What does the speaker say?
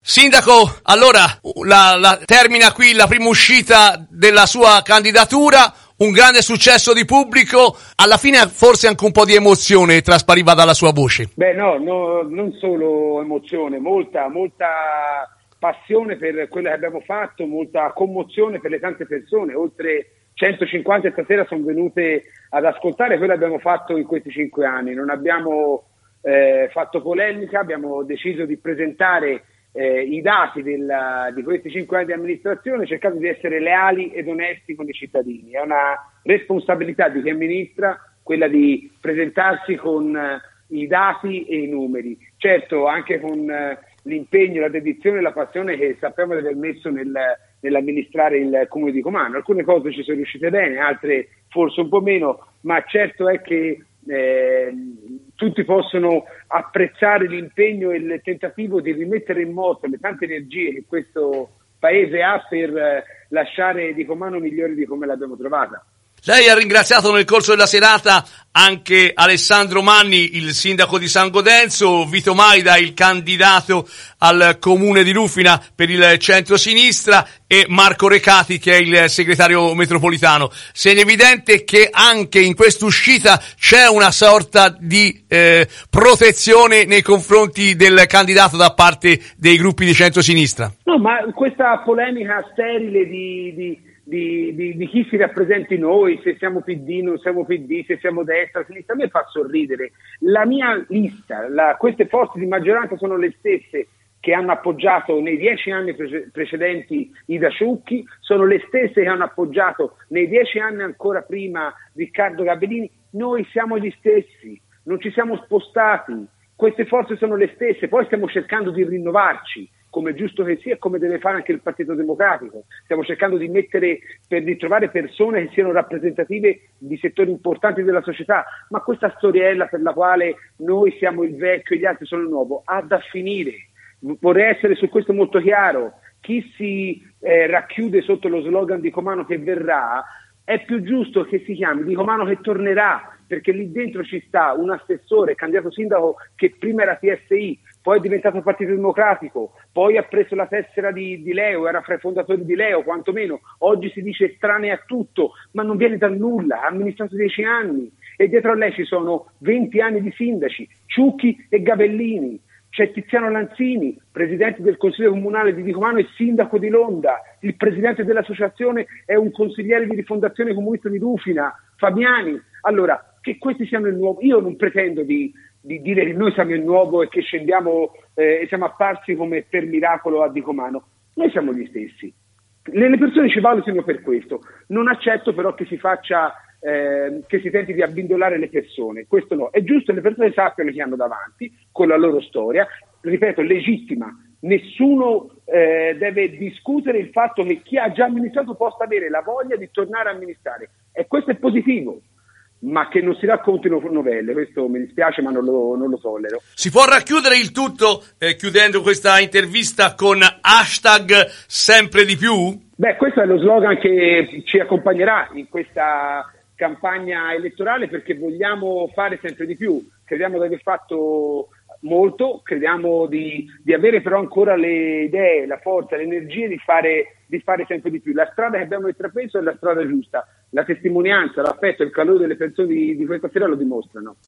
Sindaco, allora termina qui la prima uscita della sua candidatura, un grande successo di pubblico, alla fine forse anche un po' di emozione traspariva dalla sua voce. Beh no, non solo emozione, molta passione per quello che abbiamo fatto, molta commozione per le tante persone, oltre 150 stasera sono venute ad ascoltare quello che abbiamo fatto in questi 5 anni, non abbiamo fatto polemica, abbiamo deciso di presentare i dati di questi 5 anni di amministrazione, cercando di essere leali ed onesti con i cittadini. È una responsabilità di chi amministra quella di presentarsi con i dati e i numeri, certo anche con l'impegno, la dedizione e la passione che sappiamo di aver messo nell'amministrare il Comune di Comano. Alcune cose ci sono riuscite bene, altre forse un po' meno, ma certo è che tutti possono apprezzare l'impegno e il tentativo di rimettere in moto le tante energie che questo paese ha per lasciare di Comano migliori di come l'abbiamo trovata. Lei ha ringraziato nel corso della serata anche Alessandro Manni, il sindaco di San Godenzo, Vito Maida, il candidato al comune di Rufina per il centro-sinistra, e Marco Recati, che è il segretario metropolitano. Segna evidente che anche in quest'uscita c'è una sorta di protezione nei confronti del candidato da parte dei gruppi di centro-sinistra. No, ma questa polemica sterile di chi si rappresenti noi, se siamo PD, non siamo PD, se siamo destra, sinistra, a me fa sorridere. La mia lista, queste forze di maggioranza sono le stesse che hanno appoggiato nei 10 anni precedenti Ida Ciucchi, sono le stesse che hanno appoggiato nei 10 anni ancora prima Riccardo Gabellini. Noi siamo gli stessi, non ci siamo spostati, queste forze sono le stesse, poi stiamo cercando di rinnovarci, come è giusto che sia e come deve fare anche il Partito Democratico. Stiamo cercando di trovare persone che siano rappresentative di settori importanti della società, ma questa storiella per la quale noi siamo il vecchio e gli altri sono il nuovo ha da finire. Vorrei essere su questo molto chiaro. Chi si racchiude sotto lo slogan di Comano che verrà, è più giusto che si chiami di Comano che tornerà, perché lì dentro ci sta un assessore, candidato sindaco, che prima era PSI, poi è diventato Partito Democratico, poi ha preso la tessera di Leo, era fra i fondatori di Leo, quantomeno. Oggi si dice estranea a tutto, ma non viene dal nulla, ha amministrato 10 anni e dietro a lei ci sono 20 anni di sindaci, Ciucchi e Gabellini. C'è Tiziano Lanzini, presidente del Consiglio Comunale di Vicomano e sindaco di Londa, il presidente dell'associazione è un consigliere di Rifondazione Comunista di Rufina, Fabiani. Allora, che questi siano il nuovo, io non pretendo di dire che noi siamo il nuovo e che scendiamo e siamo apparsi come per miracolo a Vicomano. Noi siamo gli stessi. Le persone ci valutino per questo. Non accetto però che si faccia che si tenti di abbindolare le persone, questo no, è giusto che le persone sappiano chi hanno davanti con la loro storia, ripeto, legittima, nessuno deve discutere il fatto che chi ha già amministrato possa avere la voglia di tornare a amministrare, e questo è positivo, ma che non si raccontino novelle, questo mi dispiace ma non lo tollero. Si può racchiudere il tutto chiudendo questa intervista con #sempre di più? Beh, questo è lo slogan che ci accompagnerà in questa campagna elettorale, perché vogliamo fare sempre di più, crediamo di aver fatto molto, crediamo di avere però ancora le idee, la forza, le energie di fare sempre di più. La strada che abbiamo intrapreso è la strada giusta, la testimonianza, l'affetto, il calore delle persone di questa sera lo dimostrano.